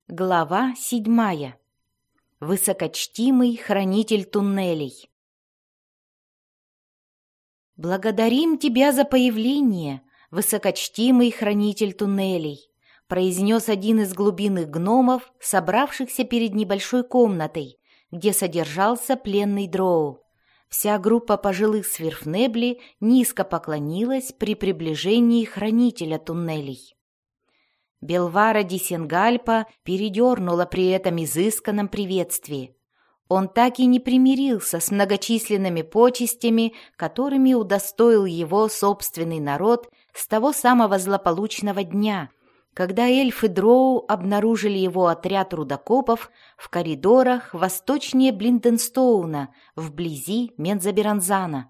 Глава 7. Высокочтимый хранитель туннелей. «Благодарим тебя за появление, высокочтимый хранитель туннелей», произнес один из глубинных гномов, собравшихся перед небольшой комнатой, где содержался пленный дроу. Вся группа пожилых сверфнебли низко поклонилась при приближении хранителя туннелей. Белвара Дисенгальпа передернула при этом изысканном приветствии. Он так и не примирился с многочисленными почестями, которыми удостоил его собственный народ с того самого злополучного дня, когда эльфы Дроу обнаружили его отряд рудокопов в коридорах восточнее Блинденстоуна, вблизи Мензаберанзана.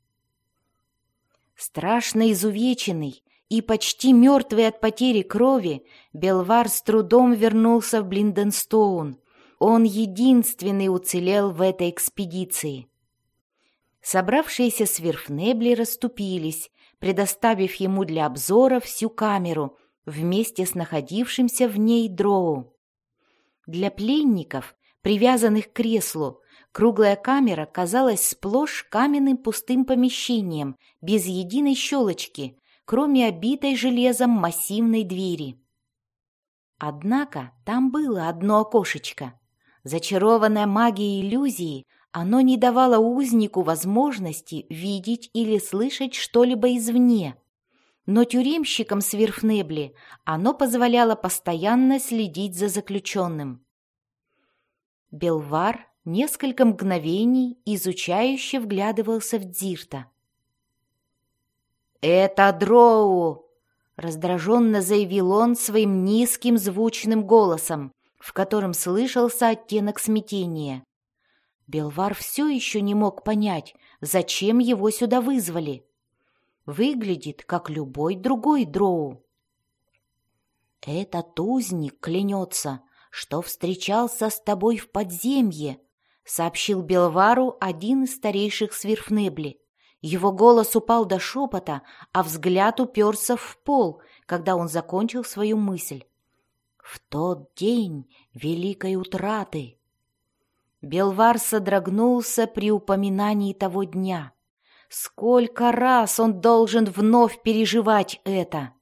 Страшно изувеченный и почти мертвый от потери крови, Белвар с трудом вернулся в Блинденстоун. Он единственный уцелел в этой экспедиции. Собравшиеся сверфнебли расступились, предоставив ему для обзора всю камеру вместе с находившимся в ней дроу. Для пленников, привязанных к креслу, круглая камера казалась сплошь каменным пустым помещением, без единой щелочки, кроме обитой железом массивной двери. Однако там было одно окошечко. Зачарованное магией иллюзии, оно не давало узнику возможности видеть или слышать что-либо извне. Но тюремщикам сверфнебли оно позволяло постоянно следить за заключенным. Белвар несколько мгновений изучающе вглядывался в Дзирта. «Это дроу!» — раздраженно заявил он своим низким звучным голосом, в котором слышался оттенок смятения. Белвар все еще не мог понять, зачем его сюда вызвали. Выглядит, как любой другой дроу. «Этот узник клянется, что встречался с тобой в подземье», — сообщил Белвару один из старейших сверфнебли. Его голос упал до шепота, а взгляд уперся в пол, когда он закончил свою мысль. «В тот день великой утраты». Белвар содрогнулся при упоминании того дня. Сколько раз он должен вновь переживать это?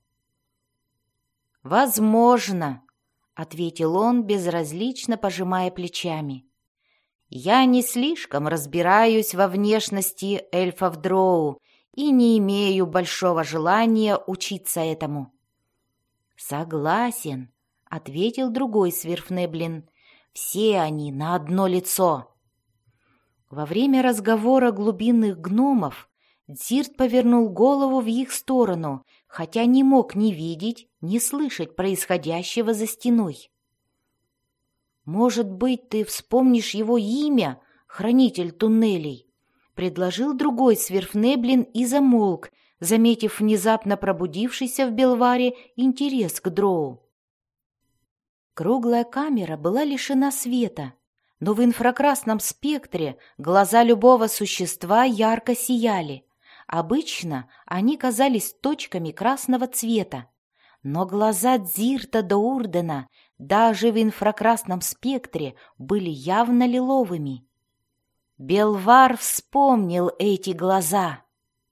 «Возможно», — ответил он, безразлично пожимая плечами. «Я не слишком разбираюсь во внешности эльфов Дроу и не имею большого желания учиться этому». «Согласен», — ответил другой сверфнеблин. «Все они на одно лицо». Во время разговора глубинных гномов Дзирт повернул голову в их сторону, хотя не мог ни видеть, ни слышать происходящего за стеной. «Может быть, ты вспомнишь его имя, хранитель туннелей?» — предложил другой сверфнеблин и замолк, заметив внезапно пробудившийся в Белваре интерес к дроу. Круглая камера была лишена света, но в инфракрасном спектре глаза любого существа ярко сияли. Обычно они казались точками красного цвета, но глаза Дзирта Доурдена даже в инфракрасном спектре были явно лиловыми. Белвар вспомнил эти глаза.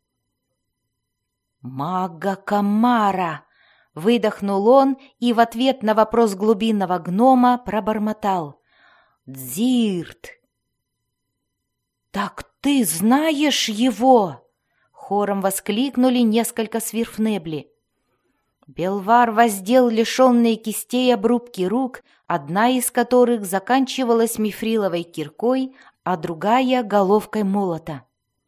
«Мага Камара!» — выдохнул он и в ответ на вопрос глубинного гнома пробормотал. «Дзирт!» «Так ты знаешь его?» — хором воскликнули несколько сверфнебли. Белвар воздел лишенные кистей обрубки рук, одна из которых заканчивалась мифриловой киркой, а другая — головкой молота.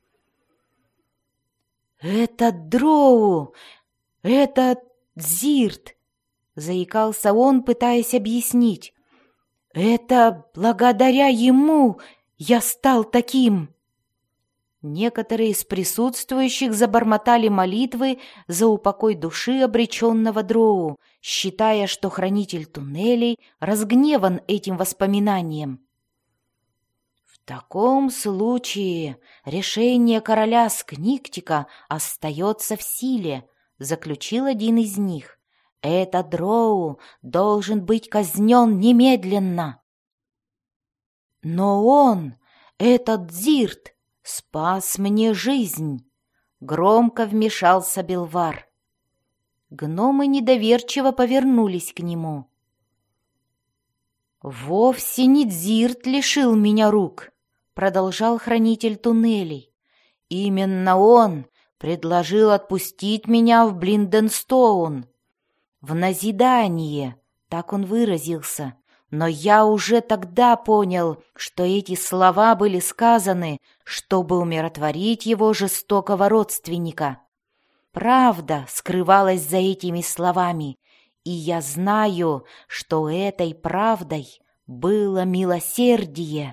«Это дроу! Это Дзирт!» — заикался он, пытаясь объяснить. «Это благодаря ему я стал таким!» Некоторые из присутствующих забормотали молитвы за упокой души обреченного дроу, считая, что хранитель туннелей разгневан этим воспоминанием. «В таком случае решение короля Скниктика остается в силе», — заключил один из них. Этот дроу должен быть казнен немедленно. Но он, этот Дзирт, спас мне жизнь, громко вмешался Белвар. Гномы недоверчиво повернулись к нему. «Вовсе не Дзирт лишил меня рук», — продолжал хранитель туннелей. «Именно он предложил отпустить меня в Блинденстоун. В назидание, так он выразился, но я уже тогда понял, что эти слова были сказаны, чтобы умиротворить его жестокого родственника. Правда скрывалась за этими словами, и я знаю, что этой правдой было милосердие».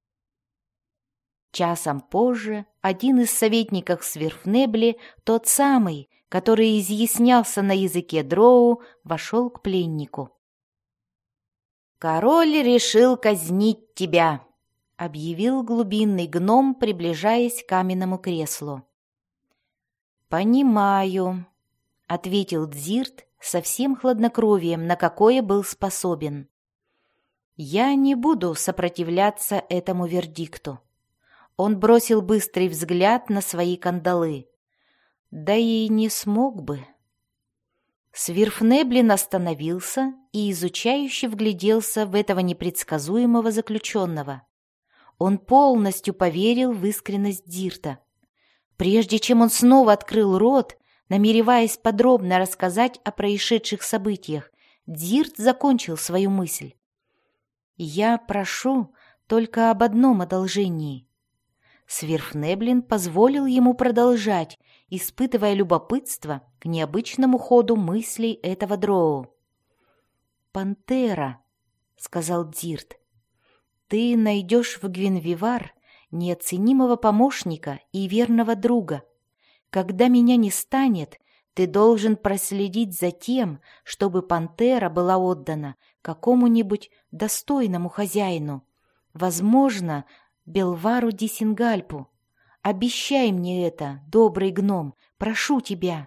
Часом позже один из советников Сверфнебли, тот самый, который изъяснялся на языке дроу, вошел к пленнику. «Король решил казнить тебя», — объявил глубинный гном, приближаясь к каменному креслу. «Понимаю», — ответил Дзирт со всем хладнокровием, на какое был способен. «Я не буду сопротивляться этому вердикту». Он бросил быстрый взгляд на свои кандалы. Да и не смог бы. Сверфнеблин остановился и изучающе вгляделся в этого непредсказуемого заключенного. Он полностью поверил в искренность Дзирта. Прежде чем он снова открыл рот, намереваясь подробно рассказать о происшедших событиях, Дзирт закончил свою мысль. «Я прошу только об одном одолжении». Сверфнеблин позволил ему продолжать, испытывая любопытство к необычному ходу мыслей этого дроу. «Пантера», — сказал Дзирт, — «ты найдешь в Гвинвивар неоценимого помощника и верного друга. Когда меня не станет, ты должен проследить за тем, чтобы пантера была отдана какому-нибудь достойному хозяину, возможно, Белвару Дисингальпу. Обещай мне это, добрый гном, прошу тебя».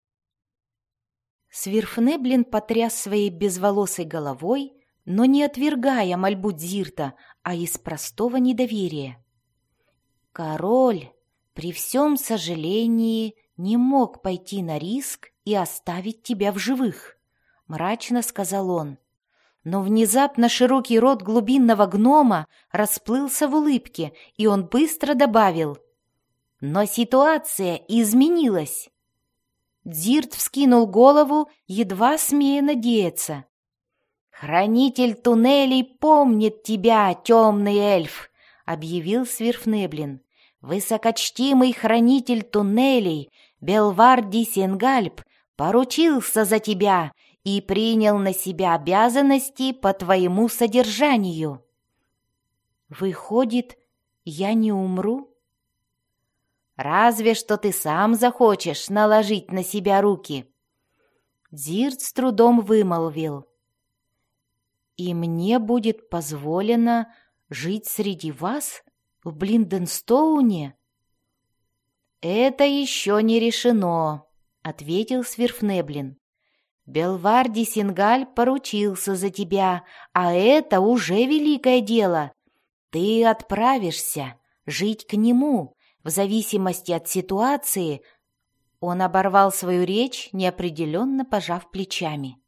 Сверфнеблин потряс своей безволосой головой, но не отвергая мольбу Дзирта, а из простого недоверия. «Король, при всем сожалении, не мог пойти на риск и оставить тебя в живых», — мрачно сказал он. Но внезапно широкий рот глубинного гнома расплылся в улыбке, и он быстро добавил: «Но ситуация изменилась». Дзирт вскинул голову, едва смея надеяться. «Хранитель туннелей помнит тебя, темный эльф», — объявил Сверфнеблин. «Высокочтимый хранитель туннелей Белвар Дисингальп поручился за тебя и принял на себя обязанности по твоему содержанию». «Выходит, я не умру?» «Разве что ты сам захочешь наложить на себя руки». Дзирт с трудом вымолвил: «И мне будет позволено жить среди вас в Блинденстоуне?» «Это еще не решено», — ответил Сверфнеблин. «Белвар Дисингальп поручился за тебя, а это уже великое дело. Ты отправишься жить к нему, в зависимости от ситуации». Он оборвал свою речь, неопределенно пожав плечами.